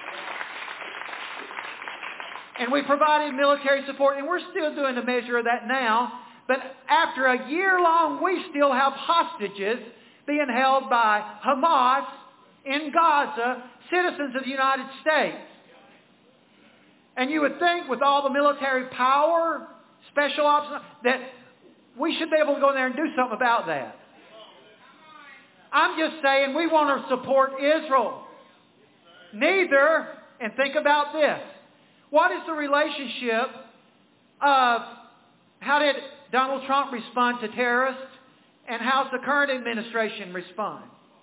And we provided military support, and we're still doing a measure of that now. But after a year long, we still have hostages being held by Hamas in Gaza, citizens of the United States. And you would think with all the military power, special ops, that we should be able to go in there and do something about that. I'm just saying we want to support Israel. Neither, and think about this, what is the relationship of how did Donald Trump respond to terrorists and how's the current administration respond?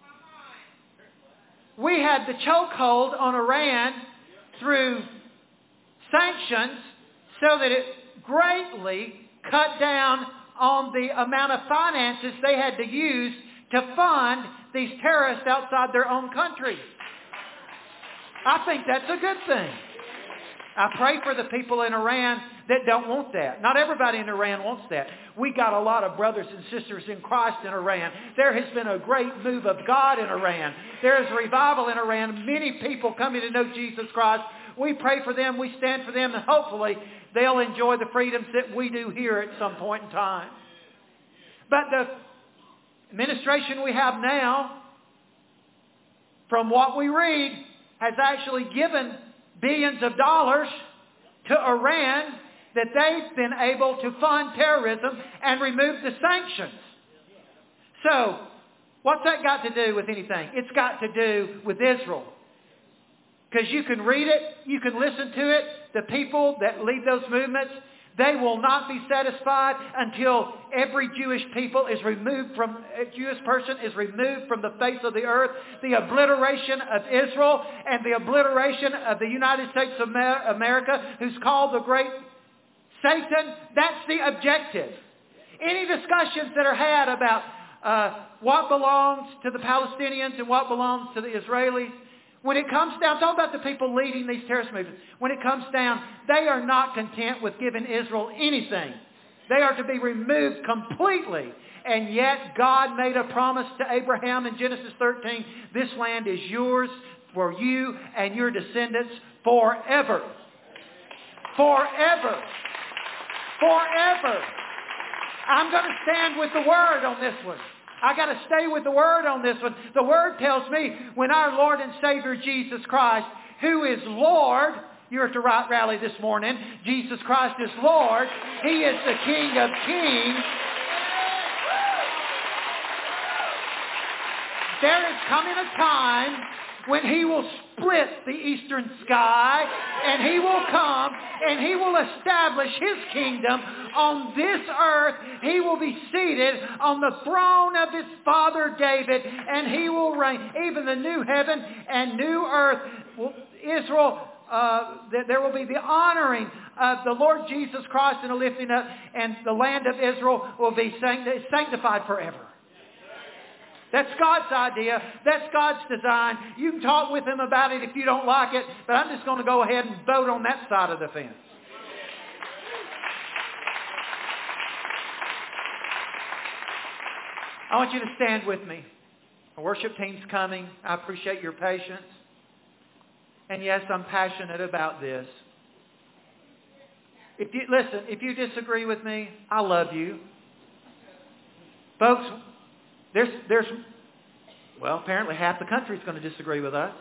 We had the chokehold on Iran through sanctions so that it greatly cut down on the amount of finances they had to use to fund these terrorists outside their own country. I think that's a good thing. I pray for the people in Iran that don't want that. Not everybody in Iran wants that. We got a lot of brothers and sisters in Christ in Iran. There has been a great move of God in Iran. There is revival in Iran. Many people coming to know Jesus Christ. We pray for them. We stand for them. And hopefully they'll enjoy the freedoms that we do here at some point in time. But the administration we have now, from what we read, has actually given billions of dollars to Iran that they've been able to fund terrorism and remove the sanctions. So, what's that got to do with anything? It's got to do with Israel. Because you can read it, you can listen to it. The people that lead those movements, they will not be satisfied until every Jewish people is removed from, a Jewish person is removed from the face of the earth. The obliteration of Israel and the obliteration of the United States of America, who's called the great Satan, that's the objective. Any discussions that are had about what belongs to the Palestinians and what belongs to the Israelis. When it comes down, talk about the people leading these terrorist movements. When it comes down, they are not content with giving Israel anything. They are to be removed completely. And yet God made a promise to Abraham in Genesis 13. This land is yours for you and your descendants forever. Forever. Forever. I'm going to stand with the Word on this one. I got to stay with the Word on this one. The Word tells me when our Lord and Savior Jesus Christ, who is Lord, you're at the right rally this morning. Jesus Christ is Lord. He is the King of Kings. There is coming a time when He will split the eastern sky, and He will come and He will establish His kingdom on this earth. He will be seated on the throne of His father David, and He will reign. Even the new heaven and new earth, Israel, there will be the honoring of the Lord Jesus Christ and the lifting up, and the land of Israel will be sanctified forever. That's God's idea. That's God's design. You can talk with Him about it if you don't like it, but I'm just going to go ahead and vote on that side of the fence. I want you to stand with me. The worship team's coming. I appreciate your patience. And yes, I'm passionate about this. If you disagree with me, I love you. Folks, apparently half the country is going to disagree with us.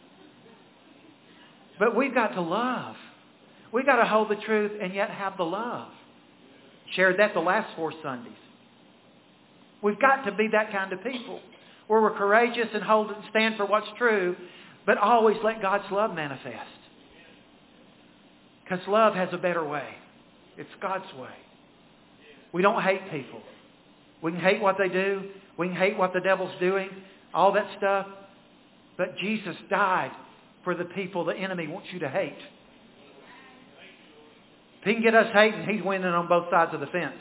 But we've got to love. We've got to hold the truth and yet have the love. Shared that the last 4 Sundays. We've got to be that kind of people where we're courageous and stand for what's true, but always let God's love manifest. Because love has a better way. It's God's way. We don't hate people. We can hate what they do. We can hate what the devil's doing. All that stuff. But Jesus died for the people the enemy wants you to hate. If He can get us hating, He's winning on both sides of the fence.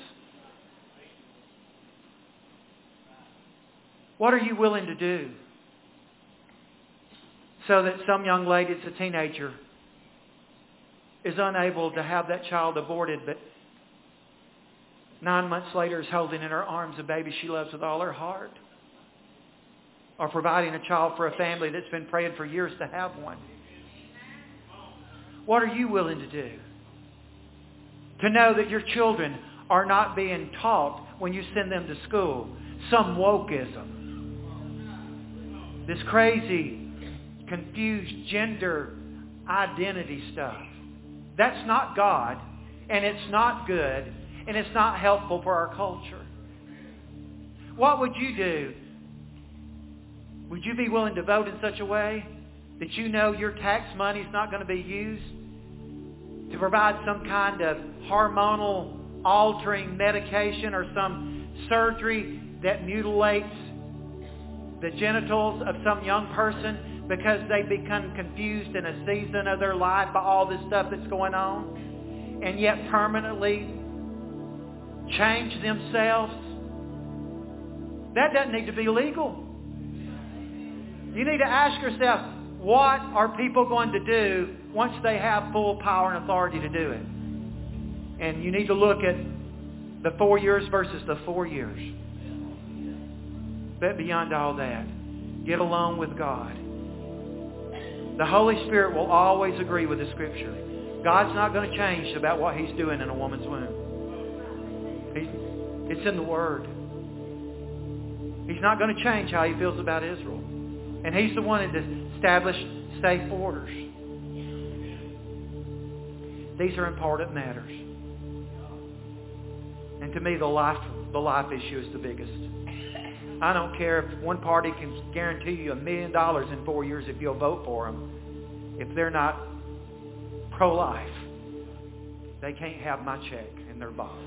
What are you willing to do so that some young lady that's a teenager is unable to have that child aborted, but 9 months later is holding in her arms a baby she loves with all her heart? Or providing a child for a family that's been praying for years to have one? What are you willing to do? To know that your children are not being taught when you send them to school some wokeism. This crazy, confused gender identity stuff. That's not God, and it's not good, and it's not helpful for our culture. What would you do? Would you be willing to vote in such a way that you know your tax money is not going to be used to provide some kind of hormonal altering medication or some surgery that mutilates the genitals of some young person because they become confused in a season of their life by all this stuff that's going on, and yet permanently change themselves? That doesn't need to be legal. You need to ask yourself, what are people going to do once they have full power and authority to do it? And you need to look at the 4 years versus the 4 years. But beyond all that, get along with God. The Holy Spirit will always agree with the Scripture. God's not going to change about what He's doing in a woman's womb. It's in the Word. He's not going to change how He feels about Israel. And He's the one that established safe orders. These are important matters. And to me, the life issue is the biggest. I don't care if one party can guarantee you $1 million in 4 years if you'll vote for them. If they're not pro-life, they can't have my check in their box.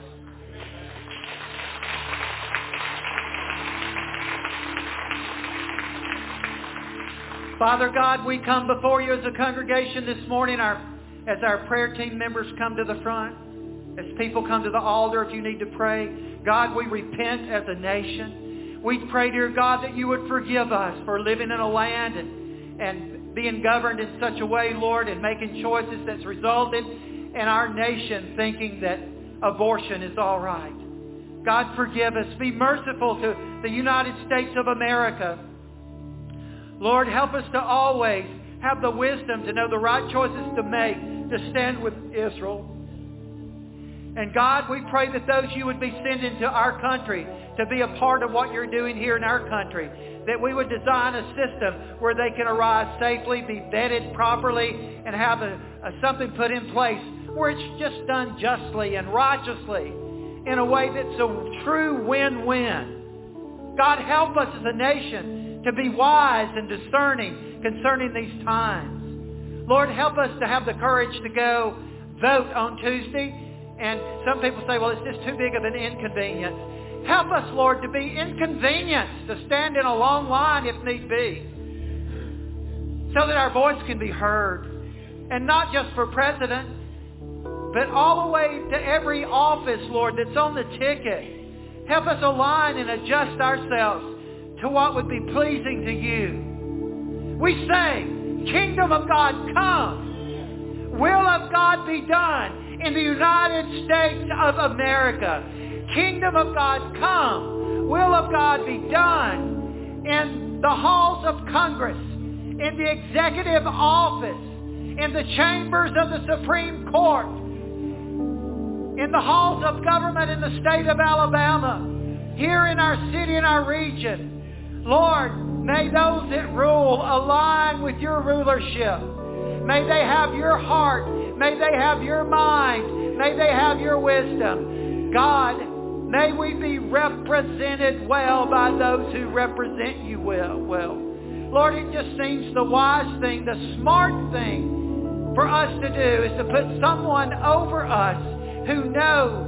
Father God, we come before you as a congregation this morning, as our prayer team members come to the front, as people come to the altar if you need to pray. God, we repent as a nation. We pray, dear God, that you would forgive us for living in a land and being governed in such a way, Lord, and making choices that's resulted in our nation thinking that abortion is all right. God, forgive us. Be merciful to the United States of America. Lord, help us to always have the wisdom to know the right choices to make to stand with Israel. And God, we pray that those you would be sending to our country to be a part of what you're doing here in our country, that we would design a system where they can arrive safely, be vetted properly, and have something put in place where it's just done justly and righteously in a way that's a true win-win. God, help us as a nation to be wise and discerning concerning these times. Lord, help us to have the courage to go vote on Tuesday. And some people say, well, it's just too big of an inconvenience. Help us, Lord, to be inconvenienced, to stand in a long line if need be, so that our voice can be heard. And not just for president, but all the way to every office, Lord, that's on the ticket. Help us align and adjust ourselves to what would be pleasing to you. We say, Kingdom of God come. Will of God be done in the United States of America. Kingdom of God come. Will of God be done in the halls of Congress, in the executive office, in the chambers of the Supreme Court, in the halls of government in the state of Alabama, here in our city and our region. Lord, may those that rule align with your rulership. May they have your heart. May they have your mind. May they have your wisdom. God, may we be represented well by those who represent you well. Lord, it just seems the wise thing, the smart thing for us to do is to put someone over us who knows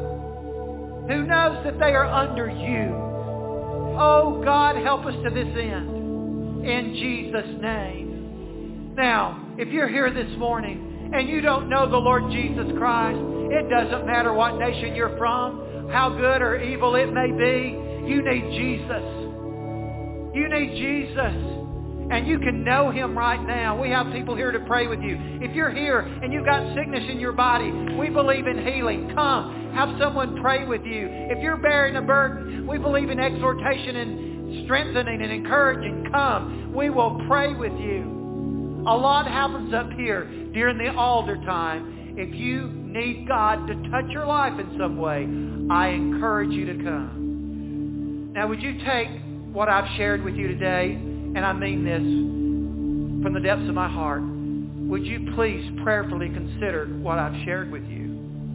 that they are under you. Oh, God, help us to this end. In Jesus' name. Now, if you're here this morning and you don't know the Lord Jesus Christ, it doesn't matter what nation you're from, how good or evil it may be, you need Jesus. You need Jesus. And you can know him right now. We have people here to pray with you. If you're here and you've got sickness in your body, we believe in healing. Come, have someone pray with you. If you're bearing a burden, we believe in exhortation and strengthening and encouraging. Come, we will pray with you. A lot happens up here during the altar time. If you need God to touch your life in some way, I encourage you to come. Now, would you take what I've shared with you today, and I mean this from the depths of my heart, would you please prayerfully consider what I've shared with you?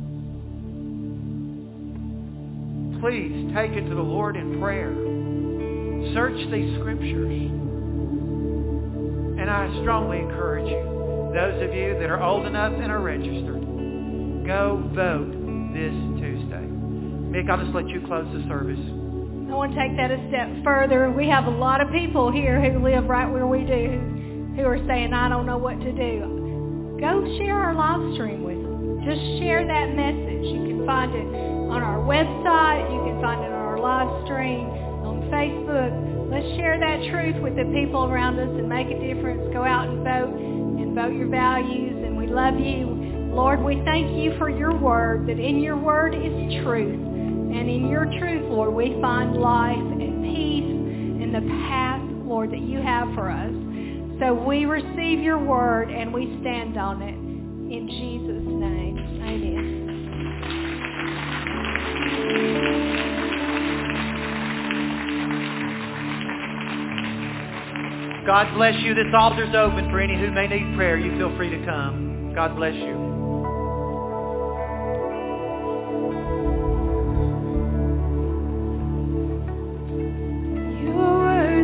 Please take it to the Lord in prayer. Search these scriptures. And I strongly encourage you, those of you that are old enough and are registered, go vote this Tuesday. Mick, I'll just let you close the service. I want to take that a step further. We have a lot of people here who live right where we do who are saying, I don't know what to do. Go share our live stream with them. Just share that message. You can find it on our website. You can find it on our live stream on Facebook. Let's share that truth with the people around us and make a difference. Go out and vote your values, and we love you. Lord, we thank you for your word, that in your word is truth. And in your truth, Lord, we find life and peace in the path, Lord, that you have for us. So we receive your word and we stand on it. In Jesus' name, amen. God bless you. This altar's open for any who may need prayer. You feel free to come. God bless you.